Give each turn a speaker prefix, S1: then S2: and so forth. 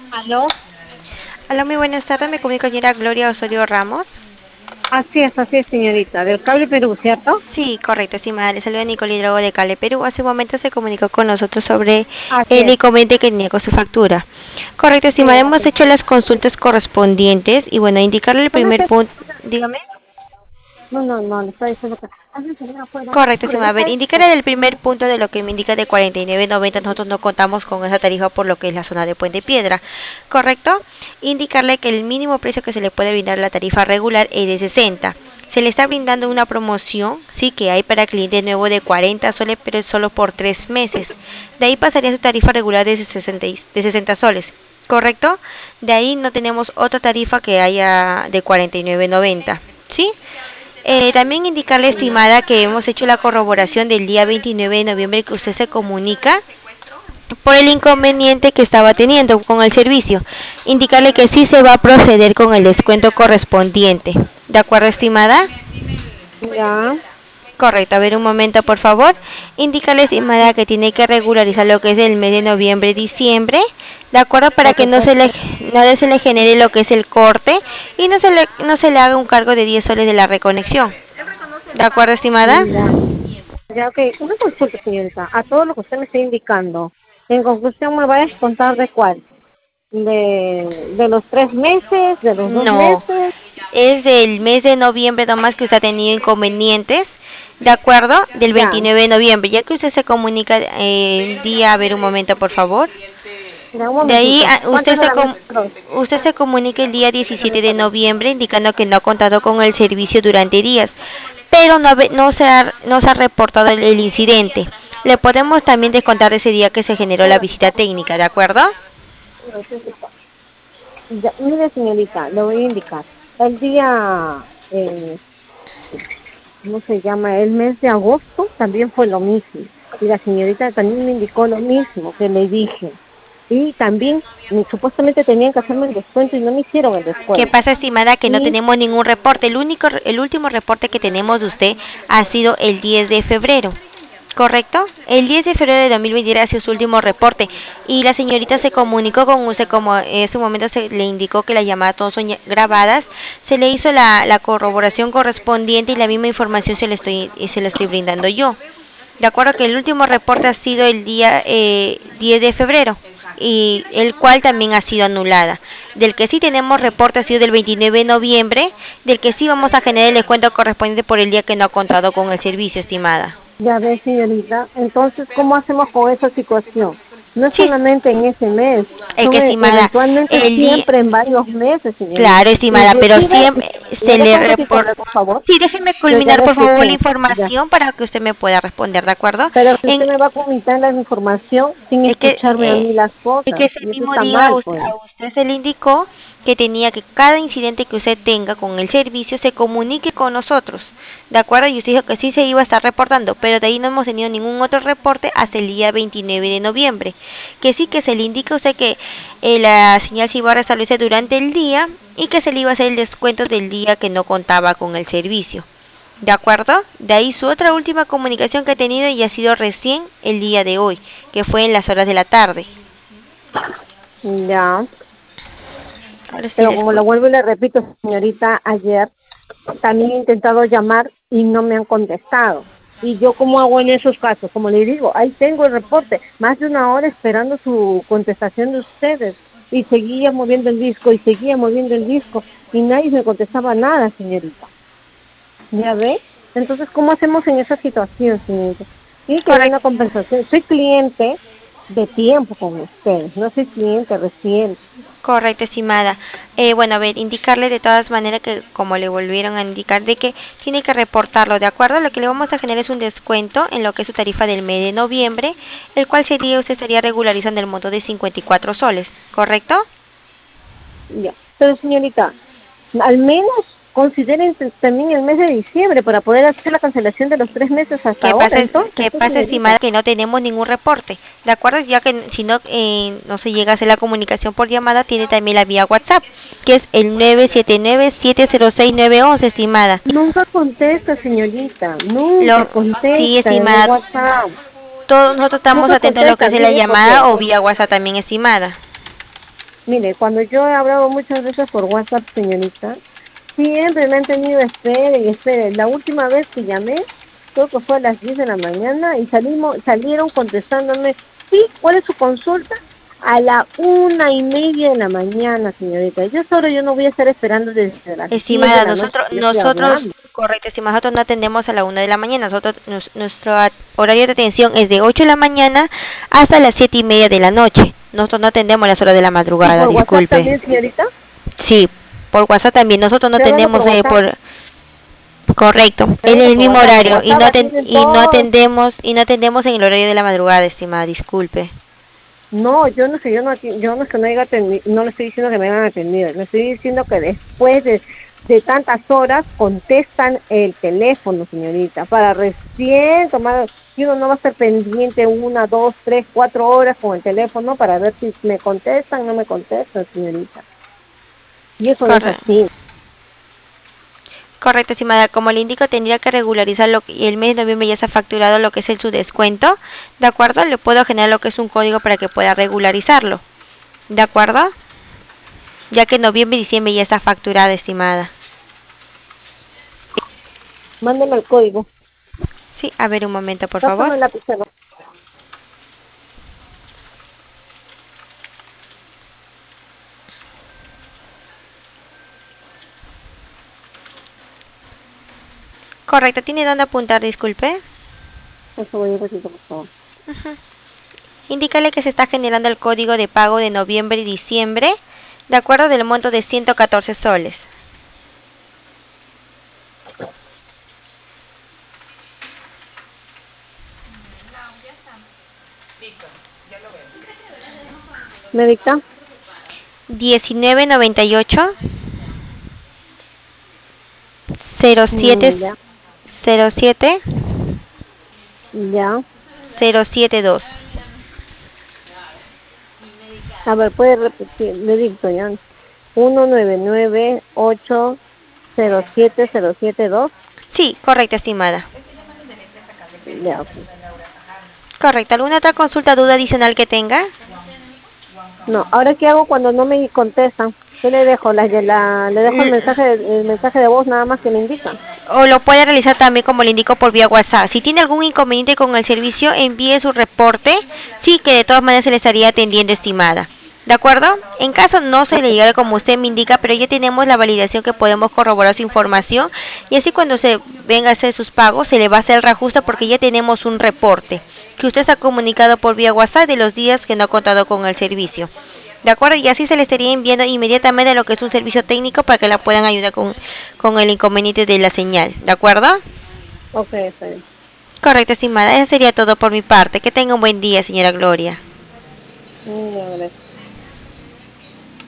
S1: ¿Aló?
S2: Hola, muy buenas tardes. Me comunico con señora Gloria Osorio Ramos.
S1: Así es, señorita. Del Cable Perú, ¿cierto?
S2: Sí, correcto, estimada. Le saluda Nicole Hidrogo de Cale, Perú. Hace un momento se comunicó con nosotros sobre
S1: Así
S2: el
S1: es.
S2: inconveniente que tenía con su factura. Correcto,
S1: Sí,
S2: estimada. Hemos
S1: así.
S2: hecho las consultas correspondientes y bueno, indicarle el primer
S1: Solamente,
S2: punto. Dígame.
S1: no, le estoy diciendo que alguien se viene afuera.
S2: Correcto,
S1: Hombre,
S2: estimada. A
S1: deja
S2: ver,
S1: esto.
S2: indicarle del primer punto de lo que me indica de 49.90. Nosotros no contamos con esa tarifa por lo que es la zona de Puente Piedra. Correcto. Indicarle que el mínimo precio que se le puede brindar a la tarifa regular es de 60. Se le está brindando una promoción, sí, que hay para cliente nuevo de 40 soles, pero es solo por 3 meses. De ahí pasaría su tarifa regular de 60 soles. ¿Correcto? De ahí no tenemos otra tarifa que haya de 49.90. ¿Sí? También indicarle, estimada, que hemos hecho la corroboración del día 29 de noviembre que usted se comunica por el inconveniente que estaba teniendo con el servicio. Indicarle que sí se va a proceder con el descuento correspondiente. ¿De acuerdo, estimada?
S1: Ya.
S2: Correcto, a ver un momento por favor. Indícale, estimada, que tiene que regularizar lo que es el mes de noviembre y diciembre, ¿de acuerdo? Para
S1: Lo
S2: que
S1: que pasa.
S2: no se le genere lo que es el corte y no se le haga un cargo de 10 soles de la reconexión. ¿De acuerdo, estimada?
S1: Ya. Ya, ok. Una consulta, señorita. A todo lo que usted me está indicando. En conclusión, ¿me va a descontar de cuál? ¿De los 3 meses? ¿De los dos
S2: No,
S1: meses?
S2: es del mes de noviembre nomás que usted ha tenido inconvenientes, ¿de acuerdo? Del
S1: Ya.
S2: 29 de noviembre, ya que usted se comunica el día, a ver un momento por favor.
S1: Ya, un
S2: De ahí
S1: momentito. ¿Cuánto es de la mes?
S2: usted se comunica el día 17 de noviembre indicando que no ha contado con el servicio durante días, pero no se ha reportado el incidente. Le podemos también descontar ese día que se generó la visita técnica, ¿de acuerdo?
S1: Ya, mire, señorita, le voy a indicar. El día, eh, ¿cómo se llama? El mes de agosto también fue lo mismo. Y la señorita también me indicó lo mismo que le dije. Y también supuestamente tenían que hacerme el descuento y no me hicieron el
S2: ¿Qué
S1: descuento.
S2: pasa, estimada? Que no
S1: Y
S2: tenemos ningún reporte. El último reporte que tenemos de usted ha sido el 10 de febrero. ¿Correcto? El 10 de febrero de 2023 ha sido su último reporte y la señorita se comunicó con usted como en ese momento se le indicó que las llamadas todas son grabadas, se le hizo la corroboración correspondiente y la misma información se la estoy brindando yo. De acuerdo que el último reporte ha sido el día 10 de febrero y el cual también ha sido anulada. Del que sí tenemos reporte ha sido del 29 de noviembre, del que sí vamos a generar el descuento correspondiente por el día que no ha contado con el servicio, estimada.
S1: ya ve, señorita, entonces, ¿cómo hacemos con esa situación? No es
S2: Sí,
S1: solamente en ese mes,
S2: es
S1: son
S2: que estimada,
S1: eventualmente
S2: el día,
S1: siempre en varios meses, señorita.
S2: claro, estimada, pero
S1: Inclusive,
S2: siempre
S1: ¿me
S2: se
S1: deja
S2: le
S1: un ratito
S2: reporta.
S1: hablar, por favor?
S2: Sí, déjeme
S1: Que ya
S2: culminar
S1: le
S2: por favor la
S1: escuché, ya.
S2: información para que usted me pueda responder, ¿de acuerdo?
S1: Pero si
S2: En,
S1: usted me va a comentar la información sin
S2: es que
S1: escucharme a mí las
S2: es que
S1: cosas,
S2: ese
S1: y eso
S2: mismo
S1: está
S2: día
S1: mal, pues.
S2: a usted se le indicó que tenía que cada incidente que usted tenga con el servicio se comunique con nosotros, ¿de acuerdo? Y usted dijo que sí se iba a estar reportando, pero de ahí no hemos tenido ningún otro reporte hasta el día 29 de noviembre. Que sí que se le indica a usted que la señal se iba a restablecer durante el día y que se le iba a hacer el descuento del día que no contaba con el servicio. ¿De acuerdo? De ahí su otra última comunicación que he tenido y ha sido recién el día de hoy, que fue en las horas de la tarde.
S1: Ya,
S2: Ahora sí
S1: pero
S2: le
S1: como lo
S2: escucho.
S1: vuelvo y le repito, señorita, ayer también he intentado llamar y no me han contestado. ¿Y yo cómo hago en esos casos? Como le digo, ahí tengo el reporte, más de una hora esperando su contestación de ustedes. Y seguía moviendo el disco y seguía moviendo el disco y nadie me contestaba nada, señorita. ¿Ya ve? Entonces, ¿cómo hacemos en esa situación, señorita? Tiene que haber una
S2: Correcto.
S1: compensación. Soy cliente de tiempo con ustedes, no soy cliente reciente.
S2: Correcto, estimada. Bueno, a ver, indicarle de todas maneras que, como le volvieron a indicar, de que tiene que reportarlo, ¿de acuerdo? Lo que le vamos a generar es un descuento en lo que es su tarifa del mes de noviembre, el cual sería, usted estaría regularizando el monto de 54 soles, ¿correcto?
S1: Ya. Pero, señorita, al menos consideren también el mes de diciembre para poder hacer la cancelación de los 3 meses hasta ahora. Entonces,
S2: ¿Qué
S1: pues,
S2: pasa,
S1: señorita.
S2: estimada? Que no tenemos ningún reporte, ¿de acuerdo? Ya que si no, no se llega a hacer la comunicación por llamada, tiene también la vía WhatsApp, que es el 979-706-911, estimada.
S1: Nunca contesta, señorita.
S2: Lo,
S1: Nunca
S2: sí,
S1: contesta en el
S2: estimada,
S1: WhatsApp.
S2: todos nosotros estamos
S1: Nunca
S2: atentos a lo que
S1: contesta.
S2: es la
S1: Mire por qué.
S2: llamada o vía WhatsApp también, estimada.
S1: Mire, cuando yo he hablado muchas veces por WhatsApp, señorita, siempre me han tenido espera y espera. La última vez que llamé, creo que fue a las 10 de la mañana y salieron contestándome, sí, ¿cuál es su consulta? A la 1:30 de la mañana, señorita. Yo no voy a estar esperando desde las 10 de
S2: Estimada,
S1: la noche que yo estoy hablando.
S2: correcto, estimada, nosotros no atendemos a la 1 de la mañana. Nuestro horario de atención es de 8 de la mañana hasta las 7:30 de la noche. Nosotros no atendemos a las horas de la
S1: ¿Y
S2: madrugada,
S1: por WhatsApp
S2: disculpe.
S1: también, señorita?
S2: Sí, por WhatsApp también. Nosotros no
S1: Estoy hablando
S2: atendemos
S1: por WhatsApp.
S2: correcto,
S1: Estoy
S2: es
S1: hablando
S2: el
S1: por
S2: mismo
S1: WhatsApp. Por
S2: horario
S1: WhatsApp atienden todos.
S2: y no atendemos en el horario de la madrugada, estimada, disculpe.
S1: No, yo no es que no haya atendido, no le estoy diciendo que me hayan atendido, le estoy diciendo que después de tantas horas contestan el teléfono, señorita, para recién tomar, y uno no va a estar pendiente 1, 2, 3, 4 horas con el teléfono para ver si me contestan o no me contestan, señorita. Y eso no es
S2: Correcto.
S1: así.
S2: Correcto, estimada. Como le indico, tendría que regularizar y el mes de noviembre ya se ha facturado lo que es su descuento. ¿De acuerdo? Le puedo generar lo que es un código para que pueda regularizarlo. ¿De acuerdo? Ya que noviembre y diciembre ya está facturada, estimada.
S1: Mándeme el código.
S2: Sí, a ver un momento, por favor.
S1: Pásame el lapicero.
S2: Correcto, ¿tiene dónde apuntar? Disculpe.
S1: Eso voy a un ratito, por favor.
S2: Ujú. Indícale que se está generando el código de pago de noviembre y diciembre, de acuerdo del monto de 114 soles.
S1: ¿Me dicta?
S2: 1998 07
S1: Ya,
S2: 07
S1: ya.
S2: 072.
S1: A ver, puede repetir, le dicto ya. 199807072.
S2: Sí, correcto, estimada.
S1: Ya, ok.
S2: Correcto. ¿Alguna otra consulta, duda adicional que tenga?
S1: No, ahora qué hago cuando no me contestan. ¿Qué le dejo? Le dejo
S2: L-
S1: el mensaje de voz nada más que me indican.
S2: O lo puede realizar también, como le indico, por vía WhatsApp. Si tiene algún inconveniente con el servicio, envíe su reporte. Sí, que de todas maneras se le estaría atendiendo, estimada. ¿De acuerdo? En caso no se le llegue como usted me indica, pero ya tenemos la validación que podemos corroborar su información. Y así cuando se venga a hacer sus pagos, se le va a hacer el reajuste porque ya tenemos un reporte que usted se ha comunicado por vía WhatsApp de los días que no ha contado con el servicio. ¿De acuerdo? Y así se le estaría enviando inmediatamente lo que es un servicio técnico para que la puedan ayudar con el inconveniente de la señal. ¿De acuerdo?
S1: Ok, está bien.
S2: Correcto, estimada. Eso sería todo por mi parte. Que tenga un buen día, señora Gloria.